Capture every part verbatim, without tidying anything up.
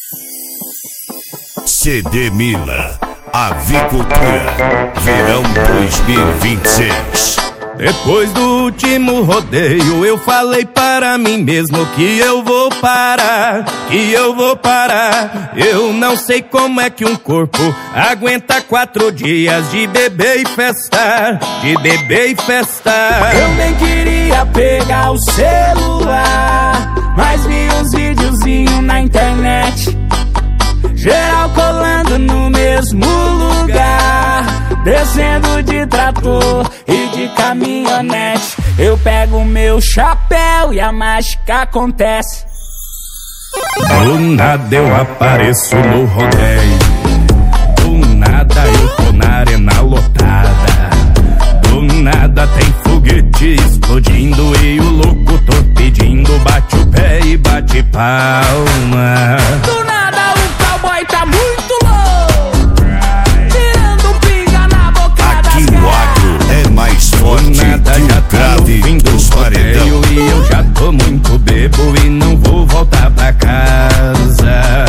C D Mila, Avicultura, Verão dois mil e vinte e seis. Depois do último rodeio eu falei para mim mesmo que eu vou parar, que eu vou parar. Eu não sei como é que um corpo aguenta quatro dias de beber e festar, de beber e festar. Eu nem queria pegar o celular, mas vi uns videozinhos na internet, geral colando no mesmo lugar, descendo de trator e de caminhonete. Eu pego meu chapéu e a mágica acontece. Do nada eu apareço no rodeio, do nada eu tô na arena lotada, do nada tem foguete explodindo e o locutor pedindo bate o pé e bate palma. Do nada o cowboy tá muito louco, tirando pinga na boca Aqui das o agro é mais forte nada que já o tá grave no fim do dos paredão. rodeio e eu já tô muito bebo e não vou voltar pra casa.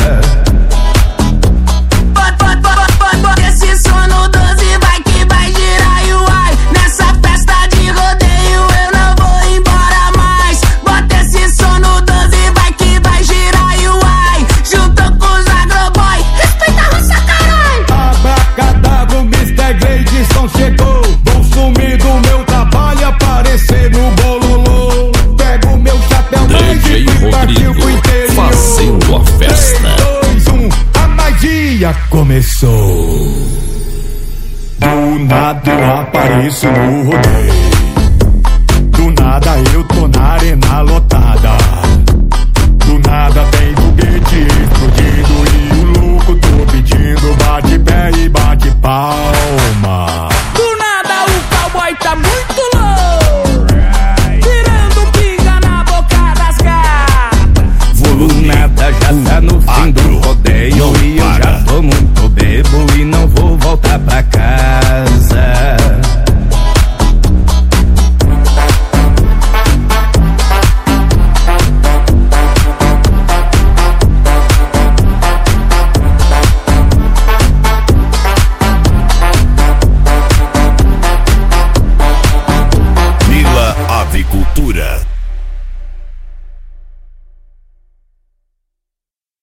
Esse sono doze vai que vai girar e uai, nessa festa de rodeio eu não vou embora mais. Bota esse sono doze vai que vai girar e uai, junto com os agroboy, respeita a roça, caralho. Abracadabra, o mister Gleidson chegou, vou sumir do meu trabalho, aparecer no bololô. Pego meu chapéu D J Rodrigo fazendo a festa. três, dois, um, a magia começou. Do nada eu apareço no rodeio, do nada eu tô na arena lotada,